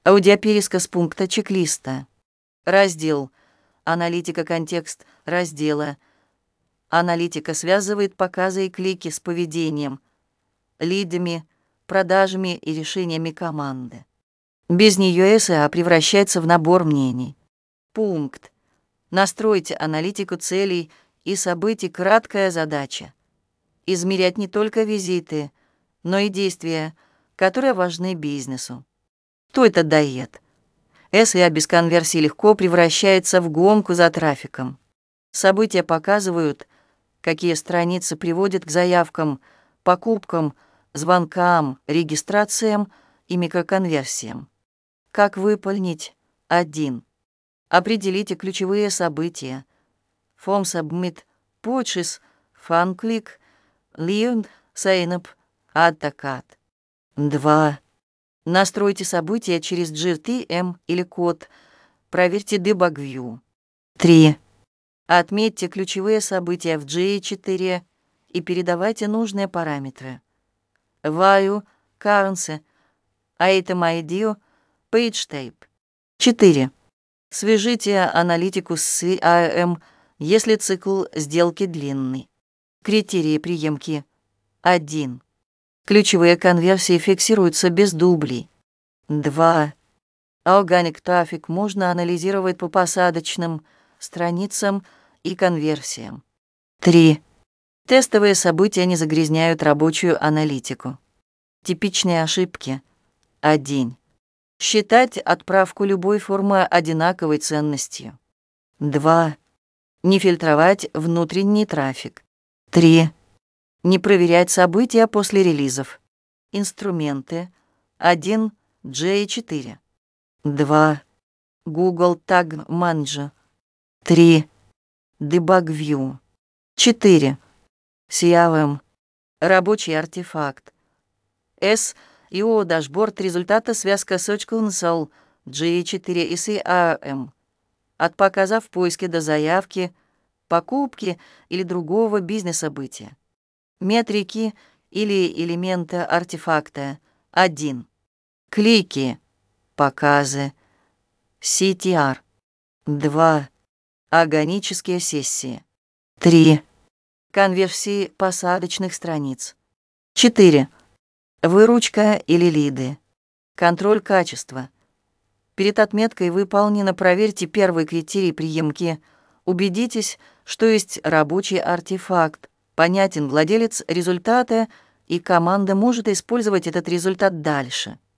Аудиопересказ пункта чек-листа. Раздел. Аналитика, контекст раздела. Аналитика связывает показы и клики с поведением, лидами, продажами и решениями команды. Без нее СА превращается в набор мнений. Пункт. Настройте аналитику целей и событий. Краткая задача. Измерять не только визиты, но и действия, которые важны бизнесу. Что это дает? СА без конверсии легко превращается в гонку за трафиком. События показывают, какие страницы приводят к заявкам, покупкам, звонкам, регистрациям и микроконверсиям. Как выполнить? 1. Определите ключевые события. Form Submit Purchase, Fun Click, Lead, Sign Up, Add to Cart. 2. Настройте события через GTM или код. Проверьте Debug View. 3. Отметьте ключевые события в GA4 и передавайте нужные параметры. Value, Currency, Item ID, Page Type. 4. Свяжите аналитику с CRM, если цикл сделки длинный. Критерии приемки. 1. Ключевые конверсии фиксируются без дублей. 2. Organic трафик можно анализировать по посадочным страницам и конверсиям. 3. Тестовые события не загрязняют рабочую аналитику. Типичные ошибки. 1. Считать отправку любой формы одинаковой ценностью. 2. Не фильтровать внутренний трафик. 3. Не проверять события после релизов. Инструменты. 1. GA4. 2. Google Tag Manager. 3. Debug View. 4. CRM. Рабочий артефакт. SEO дашборд результата связка Search Console, GA4 и CRM. От показа в поиске до заявки, покупки или другого бизнес-события. Метрики или элементы артефакта. 1. Клики, показы, CTR. 2. Органические сессии. 3. Конверсии посадочных страниц. 4. Выручка или лиды. Контроль качества. Перед отметкой «Выполнено» проверьте первый критерий приемки. Убедитесь, что есть рабочий артефакт, понятен владелец результата, и команда может использовать этот результат дальше.